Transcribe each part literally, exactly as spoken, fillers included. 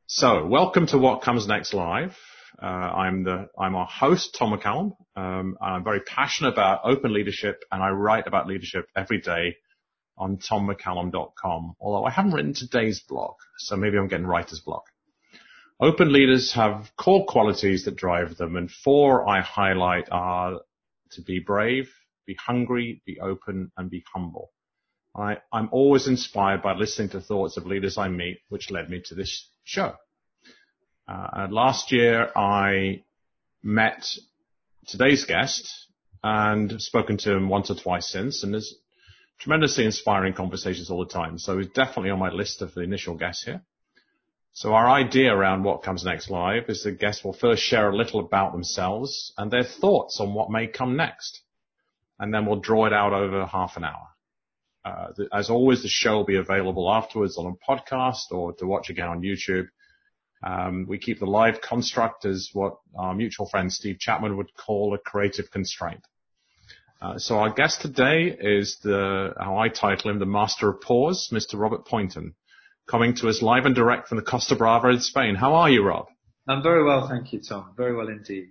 So, welcome to What Comes Next Live. Uh, I'm the I'm our host, Tom McCallum. Um, I'm very passionate about open leadership, and I write about leadership every day on tom mccallum dot com. Although I haven't written today's blog, so maybe I'm getting writer's block. Open leaders have core qualities that drive them, and four I highlight are to be brave, be hungry, be open, and be humble. I, I'm always inspired by listening to thoughts of leaders I meet, which led me to this show. Uh, last year, I met today's guest and spoken to him once or twice since, and there's tremendously inspiring conversations all the time. So he's definitely on my list of the initial guests here. So our idea around What Comes Next Live is the guests will first share a little about themselves and their thoughts on what may come next. And then we'll draw it out over half an hour. Uh, the, as always, the show will be available afterwards on a podcast or to watch again on YouTube. Um, we keep the live construct as what our mutual friend Steve Chapman would call a creative constraint. Uh, so our guest today is the, how I title him, the master of pause, Mister Robert Poynton, coming to us live and direct from the Costa Brava in Spain. How are you, Rob? I'm very well, thank you, Tom. Very well indeed.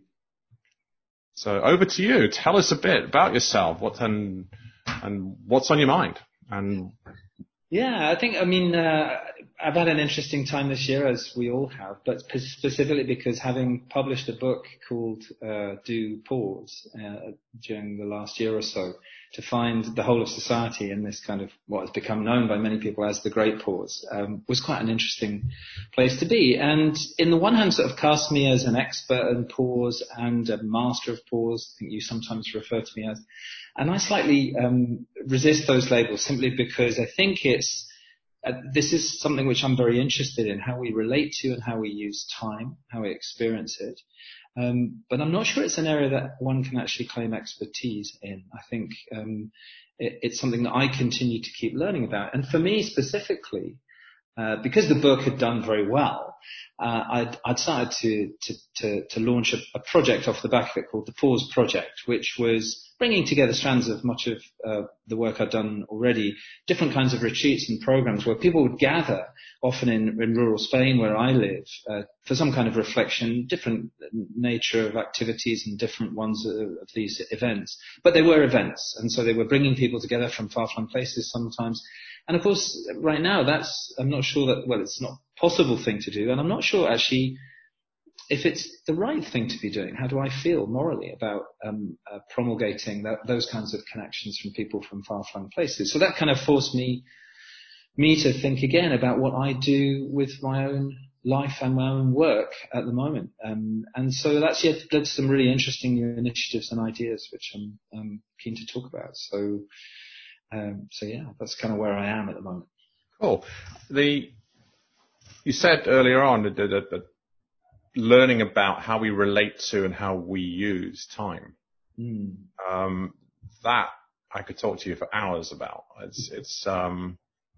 So over to you. Tell us a bit about yourself. What and and what's on your mind? And yeah, I think, I mean, uh, I've had an interesting time this year, as we all have, but specifically because having published a book called uh, Do Pause uh, during the last year or so, to find the whole of society in this kind of what has become known by many people as the Great Pause um, was quite an interesting place to be. And in the one hand, sort of cast me as an expert in pause and a master of pause, I think you sometimes refer to me as. And I slightly um, resist those labels simply because I think it's Uh, this is something which I'm very interested in, how we relate to and how we use time, how we experience it. Um, but I'm not sure it's an area that one can actually claim expertise in. I think um, it, it's something that I continue to keep learning about. And for me specifically, uh, because the book had done very well, uh, I'd, I'd started to, to, to, to launch a, a project off the back of it called the Pause Project, which was bringing together strands of much of uh, the work I'd done already, different kinds of retreats and programs where people would gather, often in, in rural Spain where I live, uh, for some kind of reflection, different nature of activities and different ones of, of these events. But they were events, and so they were bringing people together from far-flung places sometimes. And of course, right now, that's, I'm not sure that, well, it's not a possible thing to do, and I'm not sure actually if it's the right thing to be doing. How do I feel morally about um, uh, promulgating that, those kinds of connections from people from far-flung places? So that kind of forced me me to think again about what I do with my own life and my own work at the moment. Um, and so that's yet led to some really interesting new initiatives and ideas, which I'm, I'm keen to talk about. So, um, so yeah, that's kind of where I am at the moment. Cool. The you said earlier on that, that, that learning about how we relate to and how we use time. Mm. Um, that I could talk to you for hours about. It's, it's, um,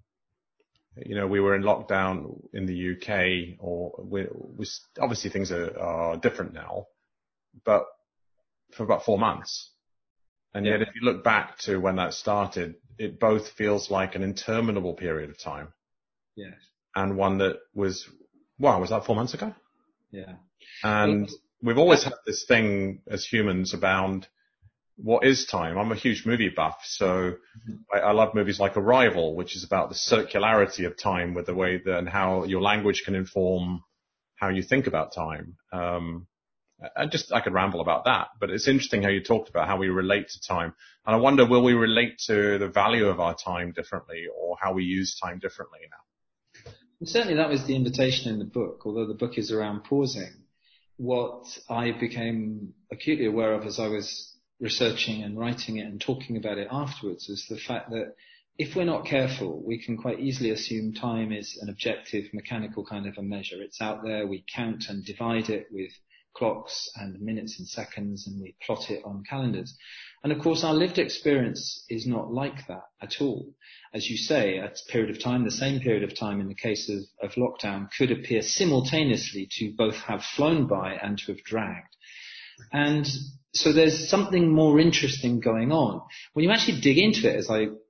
you know, we were in lockdown in the U K, or we, we obviously things are, are different now, but for about four months. And yeah. Yet if you look back to when that started, it both feels like an interminable period of time. Yes. And one that was, wow, was that four months ago? Yeah. And we've always had this thing as humans about what is time. I'm a huge movie buff, so mm-hmm. I, I love movies like Arrival, which is about the circularity of time with the way that and how your language can inform how you think about time. Um, and just, I could ramble about that, but it's interesting how you talked about how we relate to time. And I wonder, will we relate to the value of our time differently, or how we use time differently now? And certainly that was the invitation in the book, although the book is around pausing. What I became acutely aware of as I was researching and writing it and talking about it afterwards is the fact that if we're not careful, we can quite easily assume time is an objective, mechanical kind of a measure. It's out there, we count and divide it with clocks and minutes and seconds, and we plot it on calendars. And of course, our lived experience is not like that at all. As you say, a period of time, the same period of time in the case of, of lockdown, could appear simultaneously to both have flown by and to have dragged. And so there's something more interesting going on. When you actually dig into it, as I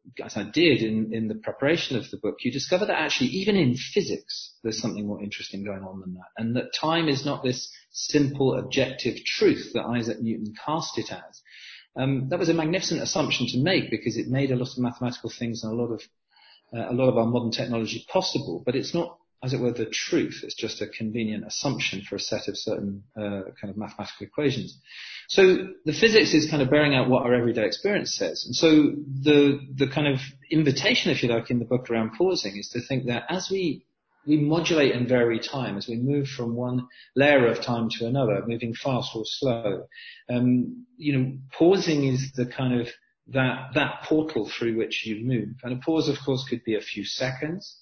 as I did in, in the preparation of the book, you discover that actually even in physics, there's something more interesting going on than that. And that time is not this simple objective truth that Isaac Newton cast it as. Um, that was a magnificent assumption to make because it made a lot of mathematical things and a lot of, uh, a lot of our modern technology possible, but it's not, as it were, the truth. It's just a convenient assumption for a set of certain uh, kind of mathematical equations. So the physics is kind of bearing out what our everyday experience says. And so the the kind of invitation, if you like, in the book around pausing is to think that as we we modulate and vary time, as we move from one layer of time to another, moving fast or slow, um, you know, pausing is the kind of that that portal through which you move. And a pause, of course, could be a few seconds,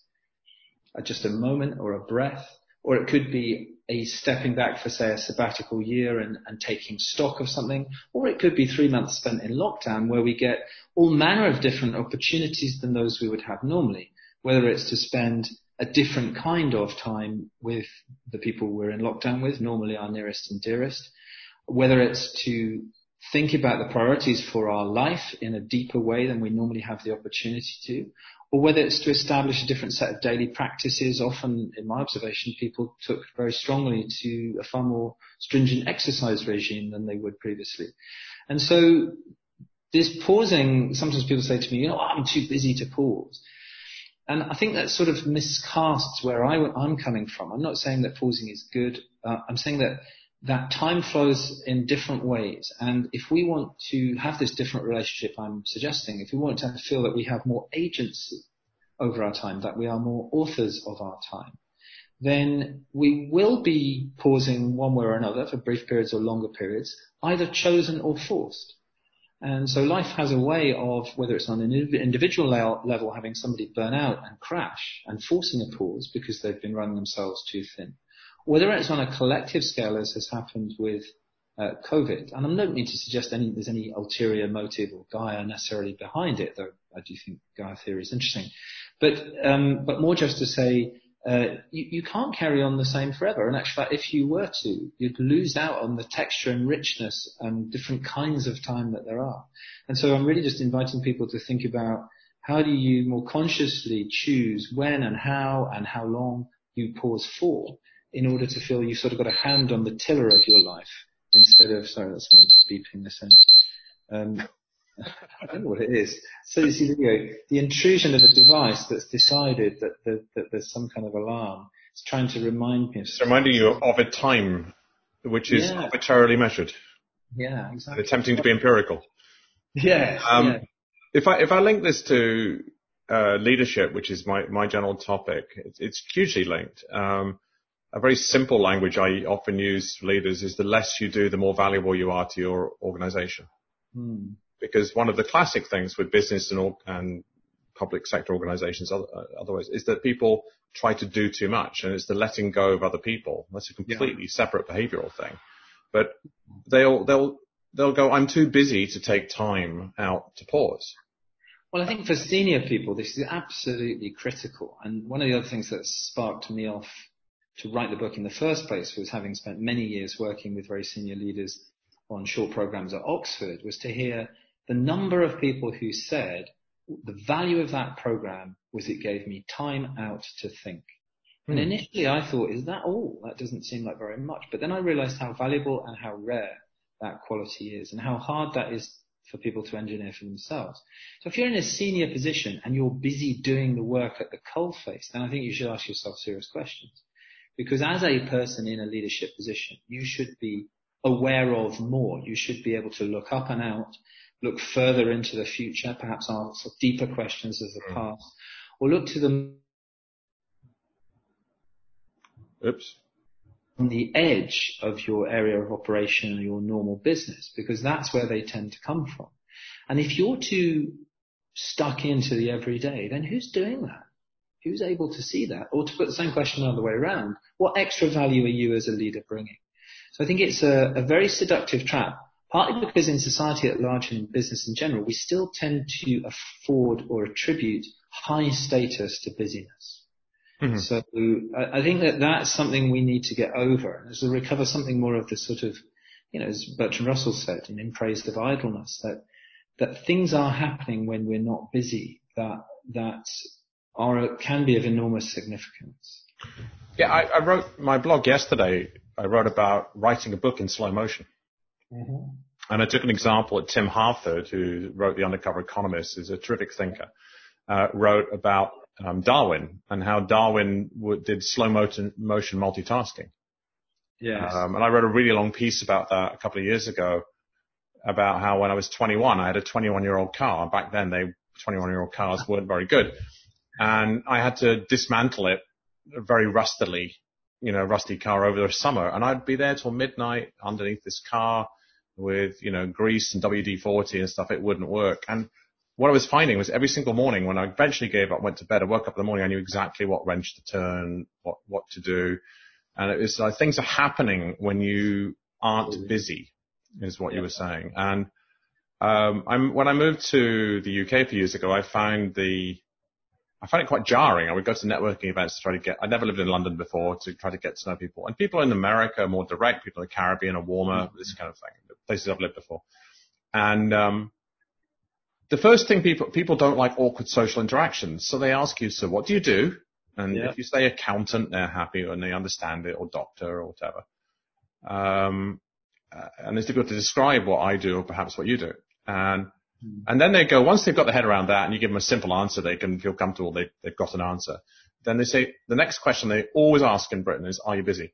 just a moment or a breath, or it could be a stepping back for, say, a sabbatical year and, and taking stock of something, or it could be three months spent in lockdown where we get all manner of different opportunities than those we would have normally, whether it's to spend a different kind of time with the people we're in lockdown with, normally our nearest and dearest, whether it's to think about the priorities for our life in a deeper way than we normally have the opportunity to, or whether it's to establish a different set of daily practices. Often, in my observation, people took very strongly to a far more stringent exercise regime than they would previously. And so this pausing, sometimes people say to me, you know, I'm too busy to pause. And I think that sort of miscasts where I, I'm coming from. I'm not saying that pausing is good. Uh, I'm saying that that time flows in different ways. And if we want to have this different relationship I'm suggesting, if we want to feel that we have more agency over our time, that we are more authors of our time, then we will be pausing one way or another for brief periods or longer periods, either chosen or forced. And so life has a way of, whether it's on an individual level, having somebody burn out and crash and forcing a pause because they've been running themselves too thin, whether it's on a collective scale, as has happened with uh, COVID. And I don't mean to suggest any, there's any ulterior motive or Gaia necessarily behind it, though I do think Gaia theory is interesting. But um, but more just to say, uh, you, you can't carry on the same forever. In actual fact, if you were to, you'd lose out on the texture and richness and different kinds of time that there are. And so I'm really just inviting people to think about how do you more consciously choose when and how and how long you pause for, in order to feel you've sort of got a hand on the tiller of your life instead of, sorry, that's me beeping this end. Um, I don't know what it is. So you see, you know, the intrusion of a device that's decided that, that, that there's some kind of alarm. It's trying to remind me of It's reminding you of a time which is yeah. arbitrarily measured. Yeah, exactly. Attempting to be empirical. Yeah. Um, yeah. If I if I link this to uh, leadership, which is my, my general topic, it's, it's hugely linked. Um, A very simple language I often use for leaders is the less you do, the more valuable you are to your organization. Hmm. Because one of the classic things with business and, and public sector organizations otherwise is that people try to do too much, and it's the letting go of other people. That's a completely yeah. separate behavioral thing. But they'll, they'll, they'll go, I'm too busy to take time out to pause. Well, I think for senior people, this is absolutely critical. And one of the other things that sparked me off to write the book in the first place was, having spent many years working with very senior leaders on short programs at Oxford, was to hear the number of people who said the value of that program was it gave me time out to think. Hmm. And initially I thought, is that all? That doesn't seem like very much. But then I realized how valuable and how rare that quality is, and how hard that is for people to engineer for themselves. So if you're in a senior position and you're busy doing the work at the coalface, then I think you should ask yourself serious questions. Because as a person in a leadership position, you should be aware of more. You should be able to look up and out, look further into the future, perhaps answer deeper questions of the past, or look to the Oops. on the edge of your area of operation or your normal business, because that's where they tend to come from. And if you're too stuck into the everyday, then who's doing that? Who's able to see that? Or to put the same question another way around, what extra value are you as a leader bringing? So I think it's a, a very seductive trap, partly because in society at large and in business in general, we still tend to afford or attribute high status to busyness. Mm-hmm. So I, I think that that's something we need to get over, and to recover something more of the sort of, you know, as Bertrand Russell said, in In Praise of Idleness, that that things are happening when we're not busy that, that are, can be of enormous significance. Yeah, I, I wrote my blog yesterday. I wrote about writing a book in slow motion. Mm-hmm. And I took an example at Tim Harford, who wrote The Undercover Economist, is a terrific thinker, uh, wrote about um, Darwin and how Darwin w- did slow motion, motion multitasking. Yes. Um, and I wrote a really long piece about that a couple of years ago about how when I was twenty-one, I had a twenty-one-year-old car. Back then, they twenty-one-year-old cars weren't very good. And I had to dismantle it very rustily, you know, rusty car over the summer. And I'd be there till midnight underneath this car with, you know, grease and W D forty and stuff. It wouldn't work. And what I was finding was every single morning when I eventually gave up, went to bed, I woke up in the morning, I knew exactly what wrench to turn, what, what to do. And it was like things are happening when you aren't busy, is what yeah. you were saying. And um, I'm, when I moved to the U K a few years ago, I found the I find it quite jarring. I would go to networking events to try to get, I'd never lived in London before, to try to get to know people. And people in America are more direct, people in the Caribbean are warmer, mm-hmm. this kind of thing, places I've lived before. And um the first thing people, people don't like awkward social interactions. So they ask you, so what do you do? And yeah. if you say accountant, they're happy and they understand it, or doctor or whatever. Um, uh, and it's difficult to describe what I do or perhaps what you do. And And then they go, once they've got their head around that and you give them a simple answer, they can feel comfortable, they, they've got an answer. Then they say, the next question they always ask in Britain is, are you busy?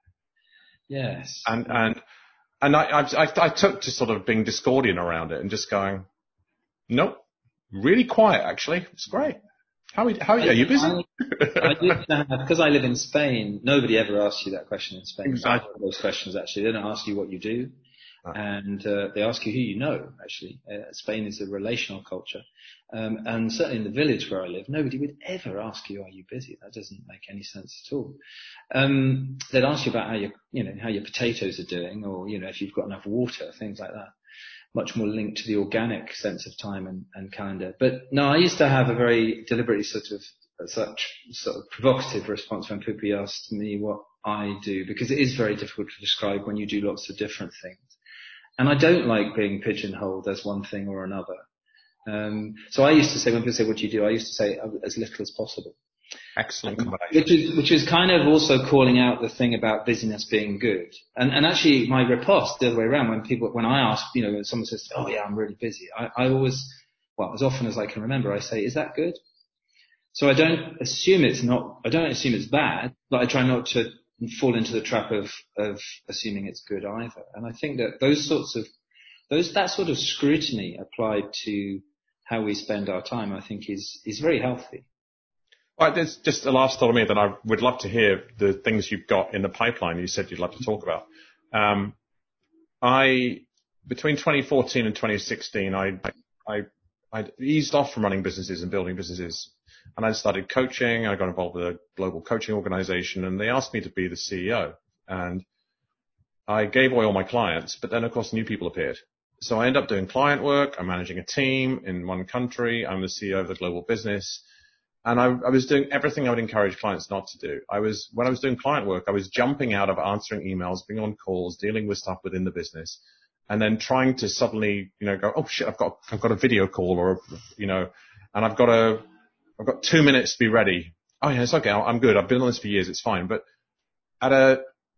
Yes. And, and, and I, I, I took to sort of being Discordian around it and just going, nope, really quiet actually. It's great. How, how are you busy? I, I did have, because I live in Spain, nobody ever asks you that question in Spain. Exactly. Those questions actually, they don't ask you what you do. And uh, they ask you who you know, actually. Uh, Spain is a relational culture. Um, and certainly in the village where I live, nobody would ever ask you, are you busy? That doesn't make any sense at all. Um, they'd ask you about how your, you know, how your potatoes are doing, or, you know, if you've got enough water, things like that. Much more linked to the organic sense of time and, and calendar. But no, I used to have a very deliberately sort of, such sort of provocative response when people asked me what I do, because it is very difficult to describe when you do lots of different things. And I don't like being pigeonholed as one thing or another. Um, so I used to say, when people say, what do you do? I used to say as little as possible. Excellent um, which is, which is kind of also calling out the thing about busyness being good. And, and actually my riposte the other way around, when people, when I ask, you know, when someone says, oh yeah, I'm really busy, I, I always, well, as often as I can remember, I say, is that good? So I don't assume it's not, I don't assume it's bad, but I try not to fall into the trap of, of assuming it's good either. And I think that those sorts of, those, that sort of scrutiny applied to how we spend our time, I think is, is very healthy. Well, there's just a last thought of me that I would love to hear the things you've got in the pipeline you said you'd love to talk about. Um, I, between twenty fourteen and twenty sixteen, I, I, I eased off from running businesses and building businesses. And I started coaching. I got involved with a global coaching organization, and they asked me to be the C E O. And I gave away all my clients, but then, of course, new people appeared. So I ended up doing client work. I'm managing a team in one country. I'm the C E O of the global business. And I, I was doing everything I would encourage clients not to do. I was, when I was doing client work, I was jumping out of answering emails, being on calls, dealing with stuff within the business, and then trying to suddenly, you know, go, oh shit, I've got, I've got a video call, or, you know, and I've got a, I've got two minutes to be ready. Oh yeah, it's okay. I'm good. I've been on this for years. It's fine. But at a,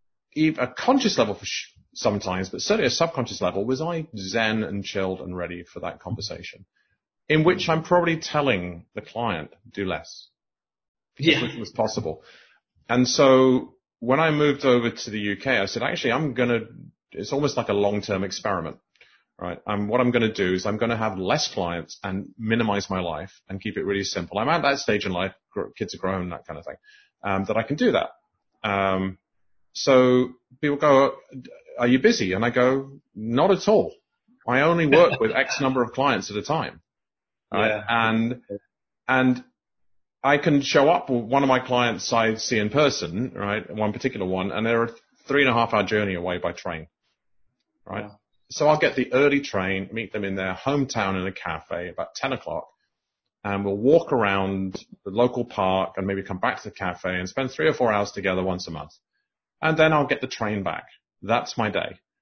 a conscious level for sh- sometimes, but certainly a subconscious level, was I zen and chilled and ready for that conversation, in which I'm probably telling the client, do less. Yeah. As little as possible. And so when I moved over to the U K, I said, actually, I'm going to, it's almost like a long-term experiment. Right. Um, what I'm going to do is I'm going to have less clients and minimize my life and keep it really simple. I'm at that stage in life, kids are grown, that kind of thing, um, that I can do that. Um, so people go, are you busy? And I go, not at all. I only work with X number of clients at a time. Right. Yeah. And, and I can show up with one of my clients I see in person, right? One particular one, and they're a three and a half hour journey away by train. Right. Yeah. So I'll get the early train, meet them in their hometown in a cafe about ten o'clock, and we'll walk around the local park and maybe come back to the cafe and spend three or four hours together once a month. And then I'll get the train back. That's my day.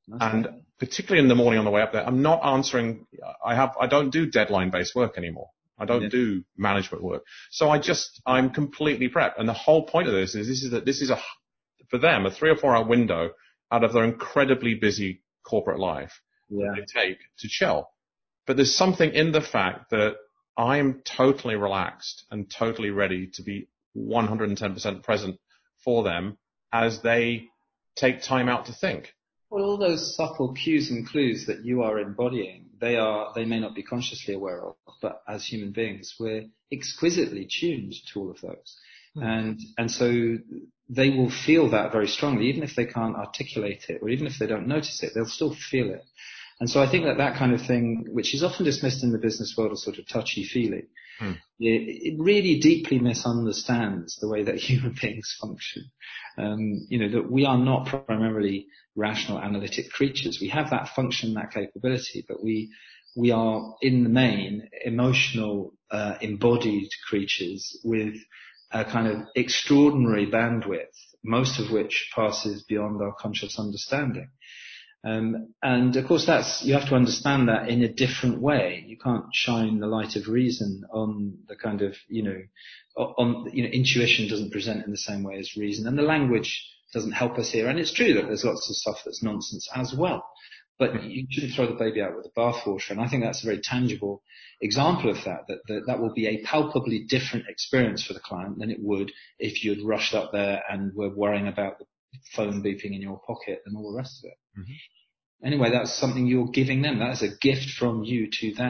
That's and right. particularly in the morning on the way up there, I'm not answering. I have, I don't do deadline-based work anymore. I don't Yeah. do management work. So I just, I'm completely prepped. And the whole point of this is this is that this is a, for them, a three or four hour window out of their incredibly busy corporate life Yeah. that they take to chill. But there's something in the fact that I'm totally relaxed and totally ready to be one hundred ten percent present for them as they take time out to think. Well, all those subtle cues and clues that you are embodying, they are, they may not be consciously aware of, but as human beings, we're exquisitely tuned to all of those. Hmm. And, and so they will feel that very strongly, even if they can't articulate it, or even if they don't notice it, they'll still feel it. And so I think that that kind of thing, which is often dismissed in the business world as sort of touchy-feely, hmm. it, it really deeply misunderstands the way that human beings function. Um, you know, that we are not primarily rational analytic creatures. We have that function, that capability, but we we are in the main emotional, uh, embodied creatures with a kind of extraordinary bandwidth, most of which passes beyond our conscious understanding. Um, and of course that's, you have to understand that in a different way. You can't shine the light of reason on the kind of, you know, on, you know, intuition doesn't present in the same way as reason, and the language doesn't help us here. And it's true that there's lots of stuff that's nonsense as well, but you shouldn't throw the baby out with the bathwater. And I think that's a very tangible example of that, that, that, that will be a palpably different experience for the client than it would if you'd rushed up there and were worrying about the phone beeping in your pocket and all the rest of it. Mm-hmm. Anyway, that's something you're giving them. That is a gift from you to them.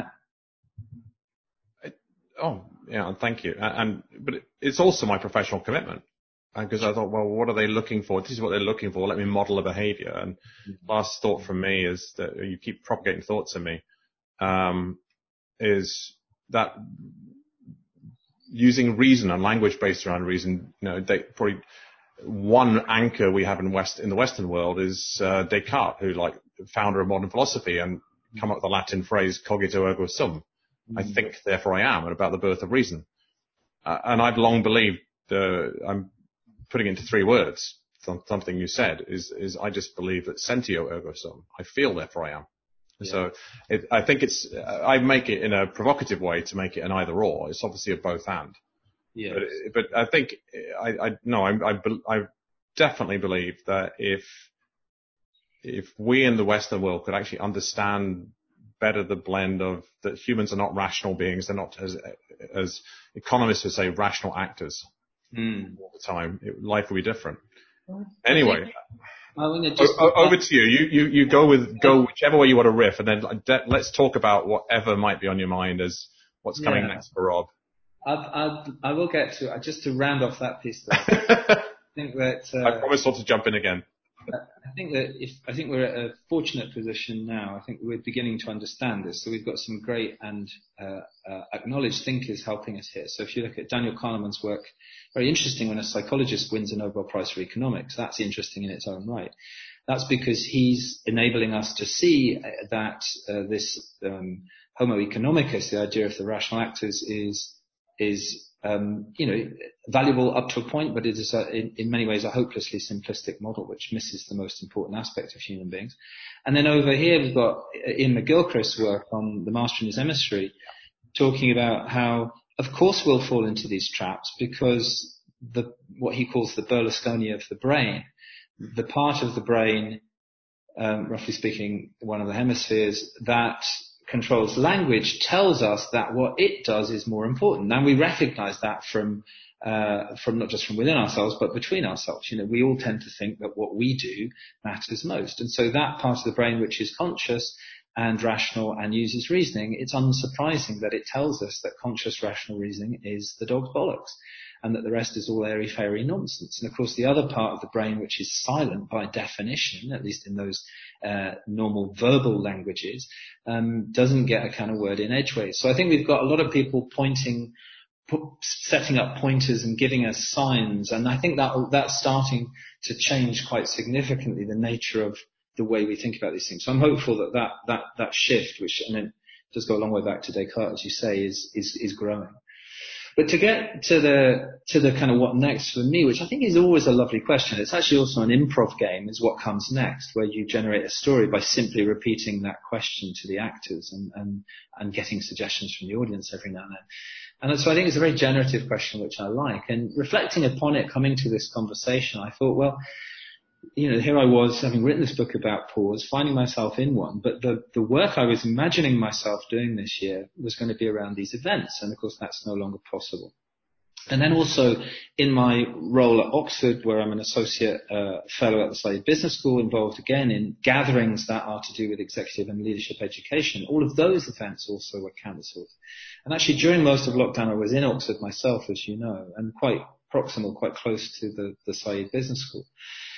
Oh, yeah, thank you. And, but it's also my professional commitment. Because I thought, well, what are they looking for? This is what they're looking for. Let me model a behavior. And mm-hmm. last thought from me is that you keep propagating thoughts in me, um, is that using reason and language based around reason, you know, they probably one anchor we have in West, in the Western world is, uh, Descartes, who like founder of modern philosophy and come up with the Latin phrase cogito ergo sum. Mm-hmm. I think, therefore I am, and about the birth of reason. Uh, and I've long believed, uh, I'm, putting it into three words, something you said, is, is I just believe that sentio ergo sum. I feel, therefore I am. Yeah. So it, I think it's, I make it in a provocative way to make it an either or. It's obviously a both and. Yes. But, but I think, I, I no, I, I, I definitely believe that if, if we in the Western world could actually understand better the blend of that humans are not rational beings, they're not, as, as economists would say, rational actors. Mm. All the time, it, life will be different. Anyway, just, o- over to you. You, you. you go with go whichever way you want to riff, and then let's talk about whatever might be on your mind as what's coming yeah. next for Rob. I'd, I'd, I will get to just to round off that piece. Though, I think that uh, I promise not to jump in again. I think that if I think we're at a fortunate position now. I think we're beginning to understand this. So we've got some great and uh, uh, acknowledged thinkers helping us here. So if you look at Daniel Kahneman's work, very interesting when a psychologist wins a Nobel Prize for economics. That's interesting in its own right. That's because he's enabling us to see that uh, this um, Homo economicus, the idea of the rational actors, is is Um, you know, valuable up to a point, but it is a, in, in many ways a hopelessly simplistic model which misses the most important aspect of human beings. And then over here we've got Ian McGilchrist's work on The Master and His Emissary, talking about how, of course, we'll fall into these traps because the what he calls the Berlusconi of the brain, the part of the brain, um, roughly speaking, one of the hemispheres that controls language, tells us that what it does is more important. And we recognize that from, uh, from not just from within ourselves, but between ourselves. You know, we all tend to think that what we do matters most. And so that part of the brain which is conscious and rational and uses reasoning, it's unsurprising that it tells us that conscious rational reasoning is the dog's bollocks, and that the rest is all airy-fairy nonsense. And of course, the other part of the brain, which is silent by definition, at least in those uh, normal verbal languages, um, doesn't get a kind of word in edgeways. So I think we've got a lot of people pointing, pu- setting up pointers and giving us signs, and I think that that's starting to change quite significantly the nature of the way we think about these things. So I'm hopeful that that that, that shift, which and it does go a long way back to Descartes, as you say, is is is growing. But to get to the to the kind of what next for me, which I think is always a lovely question. It's actually also an improv game, is what comes next, where you generate a story by simply repeating that question to the actors and and, and getting suggestions from the audience every now and then. And so I think it's a very generative question, which I like. And reflecting upon it, coming to this conversation, I thought, well, you know, here I was having written this book about pause, finding myself in one, but the, the work I was imagining myself doing this year was going to be around these events. And of course, that's no longer possible. And then also in my role at Oxford, where I'm an associate uh, fellow at the Saïd Business School, involved again in gatherings that are to do with executive and leadership education, all of those events also were cancelled. And actually during most of lockdown, I was in Oxford myself, as you know, and quite proximal, quite close to the, the Saïd Business School.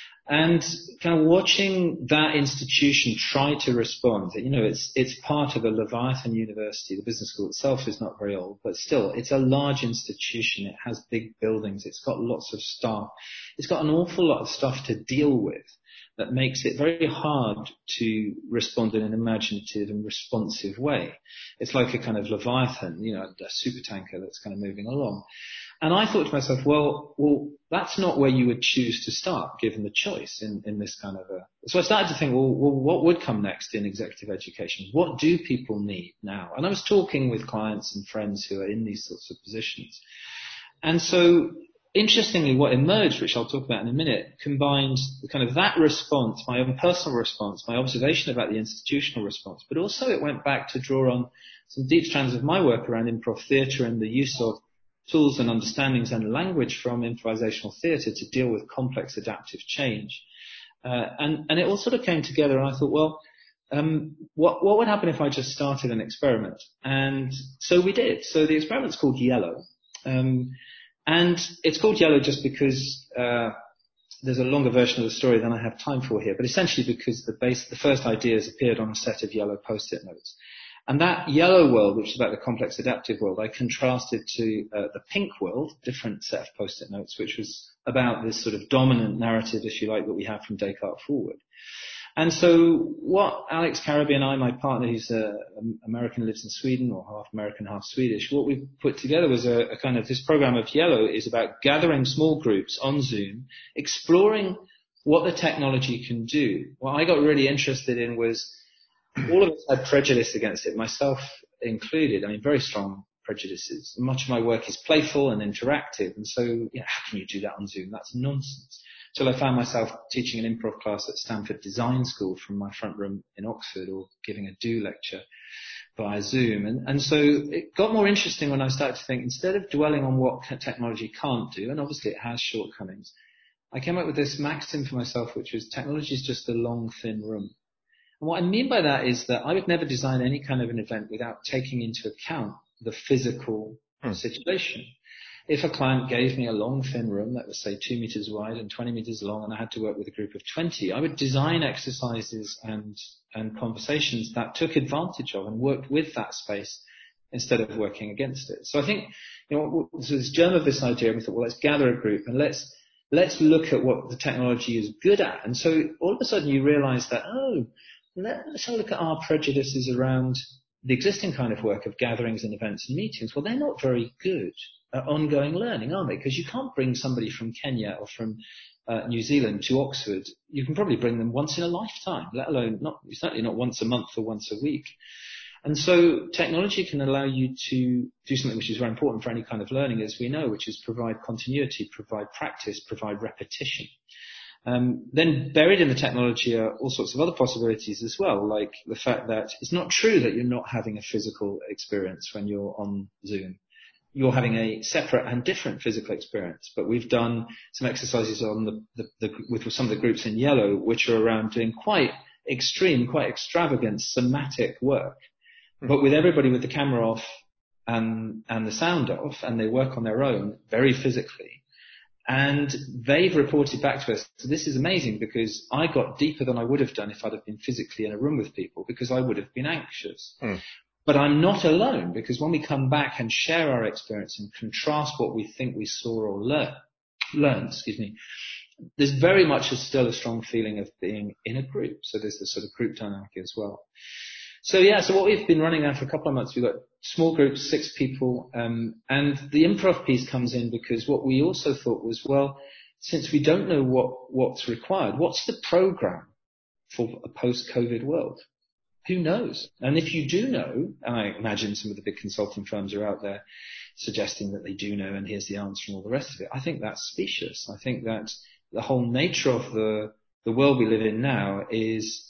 And kind of watching that institution try to respond, you know, it's, it's part of a Leviathan University. The business school itself is not very old, but still, it's a large institution. It has big buildings. It's got lots of staff. It's got an awful lot of stuff to deal with that makes it very hard to respond in an imaginative and responsive way. It's like a kind of Leviathan, you know, a supertanker that's kind of moving along. And I thought to myself, well, well, that's not where you would choose to start, given the choice in, in this kind of a... So I started to think, well, well, what would come next in executive education? What do people need now? And I was talking with clients and friends who are in these sorts of positions. And so, interestingly, what emerged, which I'll talk about in a minute, combined kind of that response, my own personal response, my observation about the institutional response, but also it went back to draw on some deep strands of my work around improv theatre and the use of tools and understandings and language from improvisational theatre to deal with complex adaptive change. Uh, and, and it all sort of came together, and I thought, well, um, what, what would happen if I just started an experiment? And so we did. So the experiment's called Yellow. Um, and it's called Yellow just because uh, there's a longer version of the story than I have time for here, but essentially because the base, the first ideas appeared on a set of yellow post-it notes. And that yellow world, which is about the complex adaptive world, I contrasted to uh, the pink world, different set of post-it notes, which was about this sort of dominant narrative, if you like, that we have from Descartes forward. And so what Alex Caraby and I, my partner, who's uh, American, lives in Sweden, or half American, half Swedish, what we put together was a, a kind of, this program of Yellow is about gathering small groups on Zoom, exploring what the technology can do. What I got really interested in was all of us had prejudice against it, myself included. I mean, very strong prejudices. Much of my work is playful and interactive, and so, you know, how can you do that on Zoom? That's nonsense. Till I found myself teaching an improv class at Stanford Design School from my front room in Oxford, or giving a do lecture via Zoom. And, and so it got more interesting when I started to think, instead of dwelling on what technology can't do, and obviously it has shortcomings, I came up with this maxim for myself, which was technology is just a long, thin room. And what I mean by that is that I would never design any kind of an event without taking into account the physical hmm. situation. If a client gave me a long, thin room that was, say, two meters wide and twenty meters long, and I had to work with a group of twenty, I would design exercises and, and conversations that took advantage of and worked with that space instead of working against it. So I think, you know, so this germ of this idea, we thought, well, let's gather a group and let's, let's look at what the technology is good at. And so all of a sudden you realize that, oh, let's have a look at our prejudices around the existing kind of work of gatherings and events and meetings. Well, they're not very good at ongoing learning, are they? Because you can't bring somebody from Kenya or from uh, New Zealand to Oxford. You can probably bring them once in a lifetime, let alone not, certainly not once a month or once a week. And so technology can allow you to do something which is very important for any kind of learning, as we know, which is provide continuity, provide practice, provide repetition. Um, then buried in the technology are all sorts of other possibilities as well, like the fact that it's not true that you're not having a physical experience when you're on Zoom. You're having a separate and different physical experience. But we've done some exercises on the, the, the with some of the groups in Yellow, which are around doing quite extreme, quite extravagant somatic work, but with everybody with the camera off and, and the sound off, and they work on their own very physically. And they've reported back to us, so this is amazing because I got deeper than I would have done if I'd have been physically in a room with people, because I would have been anxious. Mm. But I'm not alone, because when we come back and share our experience and contrast what we think we saw or learn, learned, excuse me, there's very much a, still a strong feeling of being in a group. So there's this sort of group dynamic as well. So yeah, so what we've been running now for a couple of months, we've got small groups, six people, um, and the improv piece comes in because what we also thought was, well, since we don't know what, what's required, what's the program for a post-COVID world? Who knows? And if you do know, and I imagine some of the big consulting firms are out there suggesting that they do know and here's the answer and all the rest of it, I think that's specious. I think that the whole nature of the, the world we live in now is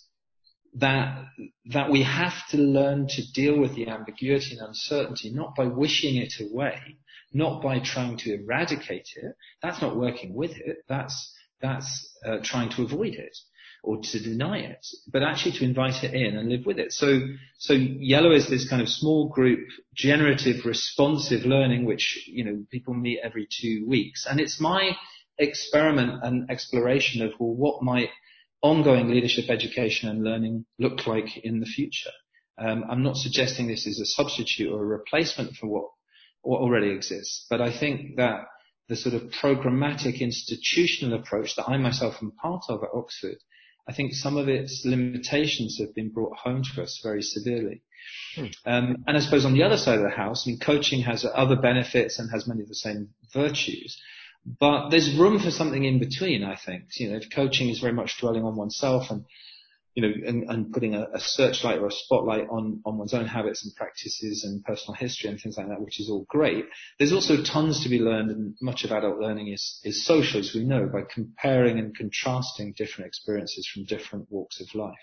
that, that we have to learn to deal with the ambiguity and uncertainty, not by wishing it away, not by trying to eradicate it. That's not working with it. That's, that's uh, trying to avoid it or to deny it, but actually to invite it in and live with it. So, so Yellow is this kind of small group, generative, responsive learning, which, you know, people meet every two weeks. And it's my experiment and exploration of, well, what might ongoing leadership education and learning look like in the future. Um, I'm not suggesting this is a substitute or a replacement for what, what already exists, but I think that the sort of programmatic institutional approach that I myself am part of at Oxford, I think some of its limitations have been brought home to us very severely. Hmm. Um, and I suppose on the other side of the house, I mean, coaching has other benefits and has many of the same virtues, but there's room for something in between, I think. You know, if coaching is very much dwelling on oneself and, you know, and, and putting a, a searchlight or a spotlight on, on one's own habits and practices and personal history and things like that, which is all great. There's also tons to be learned, and much of adult learning is, is social, as we know, by comparing and contrasting different experiences from different walks of life.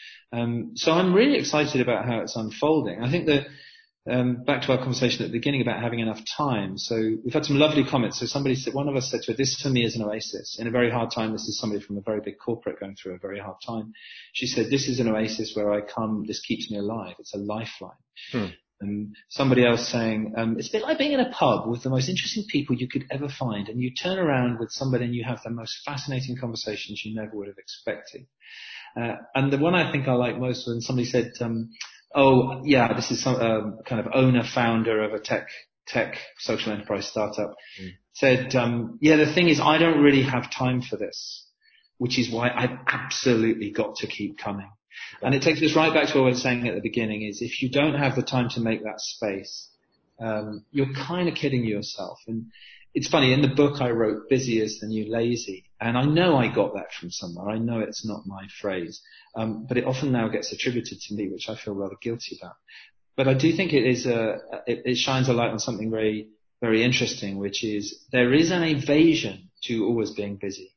Um, so I'm really excited about how it's unfolding. I think that, um, back to our conversation at the beginning about having enough time. So we've had some lovely comments. So somebody said, one of us said to her, this for me is an oasis. In a very hard time, this is somebody from a very big corporate going through a very hard time. She said, this is an oasis where I come, this keeps me alive. It's a lifeline. Hmm. And somebody else saying, um, it's a bit like being in a pub with the most interesting people you could ever find, and you turn around with somebody and you have the most fascinating conversations you never would have expected. Uh, and the one I think I like most was when somebody said, um, oh, yeah, this is some um, kind of owner, founder of a tech tech social enterprise startup, mm. said, um, yeah, the thing is I don't really have time for this, which is why I've absolutely got to keep coming. Okay. And it takes us right back to what I was saying at the beginning, is if you don't have the time to make that space, um, you're kind of kidding yourself. And it's funny, in the book I wrote, busy is the new lazy. And I know I got that from somewhere. I know it's not my phrase. Um, but it often now gets attributed to me, which I feel rather guilty about. But I do think it is a, it, it shines a light on something very, very interesting, which is there is an evasion to always being busy.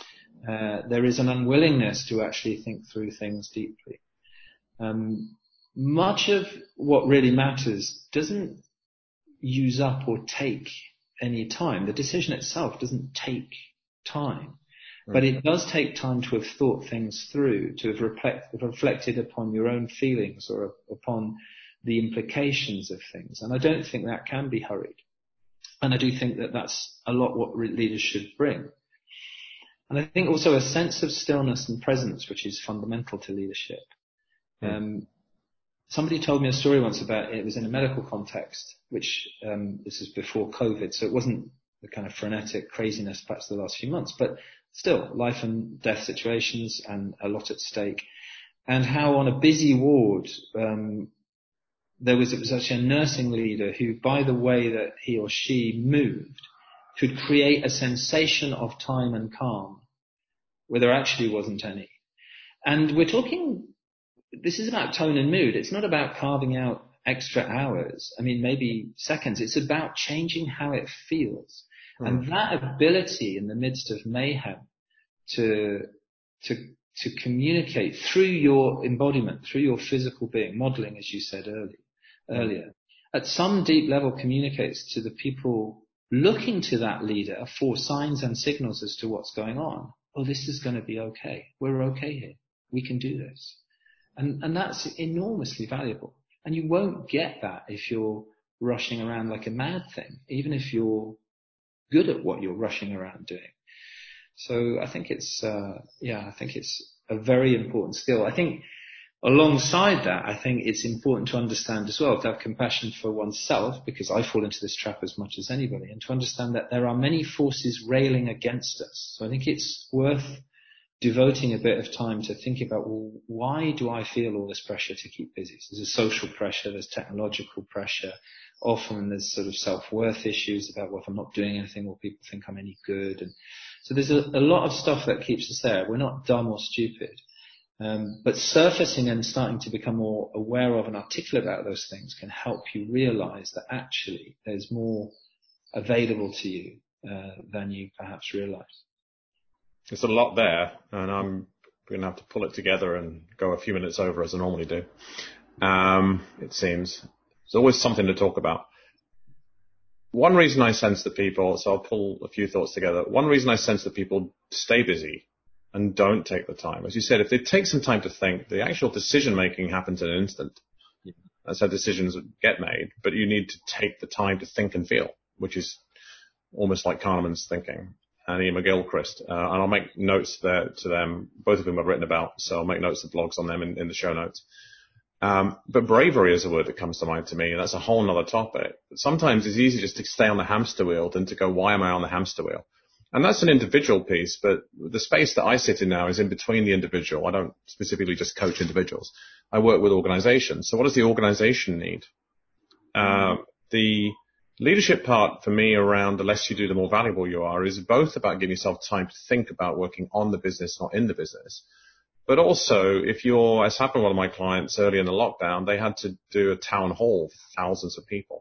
Uh, there is an unwillingness to actually think through things deeply. Um, much of what really matters doesn't use up or take any time. The decision itself doesn't take time. But it does take time to have thought things through, to have reflect, reflected upon your own feelings or upon the implications of things. And I don't think that can be hurried. And I do think that that's a lot what leaders should bring. And I think also a sense of stillness and presence, which is fundamental to leadership. Mm. Um, somebody told me a story once about it. It was in a medical context, which um, this is before COVID, so it wasn't the kind of frenetic craziness perhaps the last few months, but still life and death situations and a lot at stake. And how on a busy ward, um, there was, it was actually a nursing leader who, by the way that he or she moved, could create a sensation of time and calm where there actually wasn't any. And we're talking, this is about tone and mood. It's not about carving out extra hours. I mean, maybe seconds. It's about changing how it feels. Mm. And that ability in the midst of mayhem to, to, to communicate through your embodiment, through your physical being, modeling, as you said earlier, earlier, at some deep level communicates to the people looking to that leader for signs and signals as to what's going on. Oh, this is going to be okay. We're okay here. We can do this. And, and that's enormously valuable. And you won't get that if you're rushing around like a mad thing, even if you're good at what you're rushing around doing. So I think it's, uh, yeah, I think it's a very important skill. I think alongside that, I think it's important to understand as well, to have compassion for oneself, because I fall into this trap as much as anybody, and to understand that there are many forces railing against us. So I think it's worth devoting a bit of time to thinking about, well, why do I feel all this pressure to keep busy? So there's a social pressure, there's technological pressure. Often there's sort of self-worth issues about, well, if I'm not doing anything, will people think I'm any good? And so there's a, a lot of stuff that keeps us there. We're not dumb or stupid. Um, but surfacing and starting to become more aware of and articulate about those things can help you realize that actually there's more available to you uh, than you perhaps realize. There's a lot there, and I'm going to have to pull it together and go a few minutes over as I normally do. Um, it seems. There's always something to talk about. One reason I sense that people, so I'll pull a few thoughts together. One reason I sense that people stay busy and don't take the time. As you said, if they take some time to think, the actual decision making happens in an instant. That's how decisions get made, but you need to take the time to think and feel, which is almost like Kahneman's thinking. And Ian McGilchrist, uh, and I'll make notes there to them, both of whom I've written about, so I'll make notes of blogs on them in, in the show notes. Um, but bravery is a word that comes to mind to me, and that's a whole other topic. Sometimes it's easy just to stay on the hamster wheel than to go, why am I on the hamster wheel? And that's an individual piece, but the space that I sit in now is in between the individual. I don't specifically just coach individuals. I work with organizations. So what does the organization need? Uh, the leadership part for me around the less you do, the more valuable you are is both about giving yourself time to think about working on the business, not in the business. But also, if you're, as happened with one of my clients early in the lockdown, they had to do a town hall for thousands of people.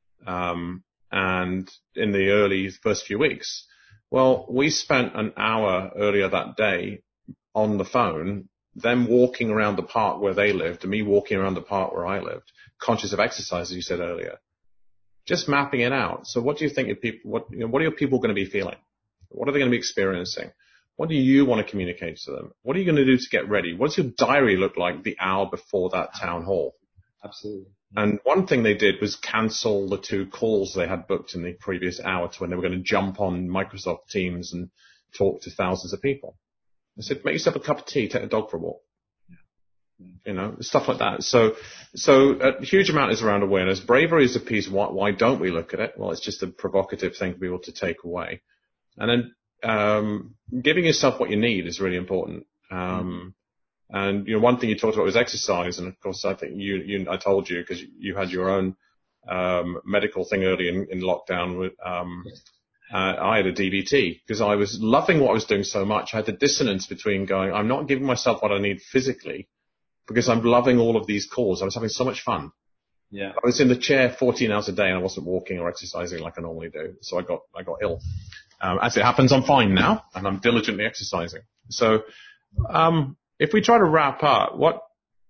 Um, and in the early first few weeks, well, we spent an hour earlier that day on the phone, them walking around the park where they lived and me walking around the park where I lived, conscious of exercise, as you said earlier. Just mapping it out. So what do you think your people, what, you know, what are your people going to be feeling? What are they going to be experiencing? What do you want to communicate to them? What are you going to do to get ready? What does your diary look like the hour before that town hall? Absolutely. And one thing they did was cancel the two calls they had booked in the previous hour to when they were going to jump on Microsoft Teams and talk to thousands of people. I said, make yourself a cup of tea, take the dog for a walk. You know, stuff like that. So, so a huge amount is around awareness. Bravery is a piece. Why, why don't we look at it? Well, it's just a provocative thing for people to take away. And then, um, giving yourself what you need is really important. Um, and, you know, one thing you talked about was exercise. And of course, I think you, you, I told you because you had your own, um, medical thing early in, in lockdown with, um, uh, I had a D V T because I was loving what I was doing so much. I had the dissonance between going, I'm not giving myself what I need physically, because I'm loving all of these calls. I was having so much fun. Yeah. I was in the chair fourteen hours a day and I wasn't walking or exercising like I normally do. So I got, I got ill. Um, as it happens, I'm fine now and I'm diligently exercising. So, um, if we try to wrap up, what,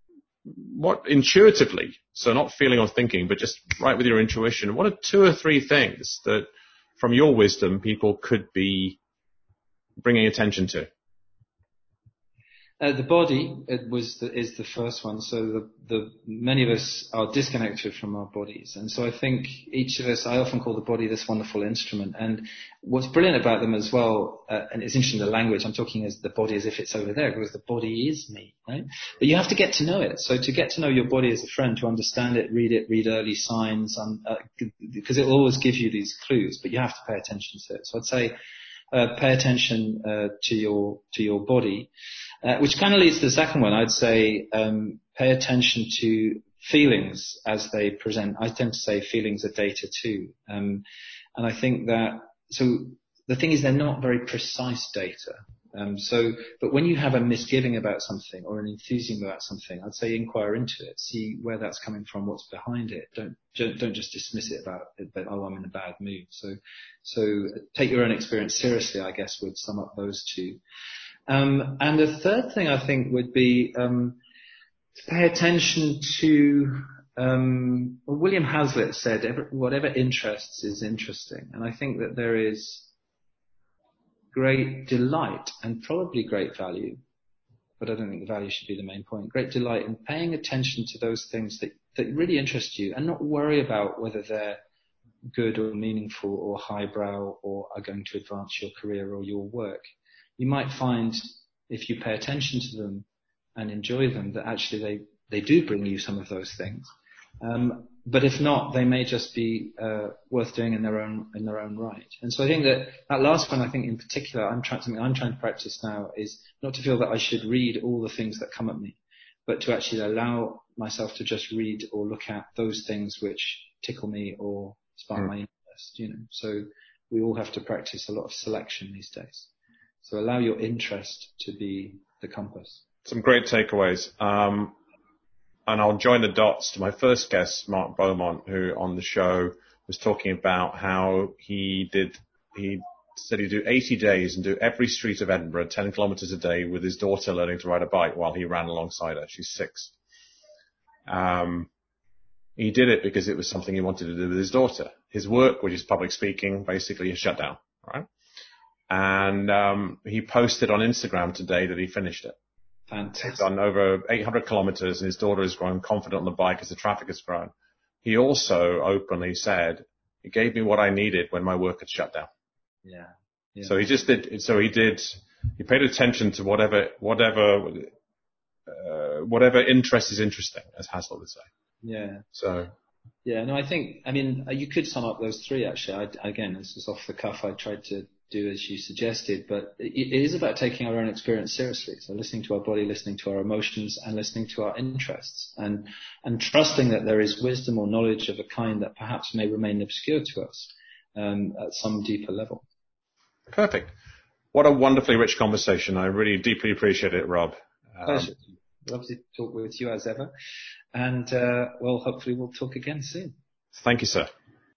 what intuitively, so not feeling or thinking, but just right with your intuition, what are two or three things that from your wisdom people could be bringing attention to? Uh, the body it was the, is the first one. So the, the many of us are disconnected from our bodies, and so I think each of us. I often call the body this wonderful instrument. And what's brilliant about them as well, uh, and it's interesting the language. I'm talking as the body as if it's over there, because the body is me, right? But you have to get to know it. So to get to know your body as a friend, to understand it, read it, read early signs, um, uh, because it will always give you these clues. But you have to pay attention to it. So I'd say uh, pay attention uh, to your to your body. Uh, which kind of leads to the second one. I'd say um, pay attention to feelings as they present. I tend to say feelings are data too. Um, and I think that, so the thing is they're not very precise data. Um, so, but when you have a misgiving about something or an enthusiasm about something, I'd say inquire into it, see where that's coming from, what's behind it. Don't, don't, don't just dismiss it about it, that, oh, I'm in a bad mood. So, so take your own experience seriously, I guess, would sum up those two. Um, and the third thing I think would be um, to pay attention to, um, well, William Hazlitt said, every, whatever interests is interesting. And I think that there is great delight and probably great value, but I don't think the value should be the main point, great delight in paying attention to those things that, that really interest you and not worry about whether they're good or meaningful or highbrow or are going to advance your career or your work. You might find, if you pay attention to them and enjoy them, that actually they, they do bring you some of those things. Um, but if not, they may just be uh, worth doing in their own in their own right. And so I think that that last one, I think in particular, I'm trying something I'm trying to practice now is not to feel that I should read all the things that come at me, but to actually allow myself to just read or look at those things which tickle me or spark mm. my interest. You know, so we all have to practice a lot of selection these days. So allow your interest to be the compass. Some great takeaways. Um, And I'll join the dots to my first guest, Mark Beaumont, who on the show was talking about how he did, he said he'd do eighty days and do every street of Edinburgh, ten kilometers a day with his daughter learning to ride a bike while he ran alongside her. She's six. Um, he did it because it was something he wanted to do with his daughter. His work, which is public speaking, basically is shut down, right? And um, he posted on Instagram today that he finished it. Fantastic. He's done over eight hundred kilometers, and his daughter has grown confident on the bike as the traffic has grown. He also openly said, it gave me what I needed when my work had shut down. Yeah. yeah. So he just did, so he did, he paid attention to whatever, whatever, uh, whatever interest is interesting, as Hazlitt would say. Yeah. So. Yeah, no, I think, I mean, you could sum up those three actually. I, again, this is off the cuff. I tried to do as you suggested, but it, it is about taking our own experience seriously. So listening to our body, listening to our emotions, and listening to our interests, and and trusting that there is wisdom or knowledge of a kind that perhaps may remain obscure to us um, at some deeper level. Perfect. What a wonderfully rich conversation. I really deeply appreciate it, Rob. Um, Pleasure. Love to talk with you as ever. And, uh, well, hopefully we'll talk again soon. Thank you, sir.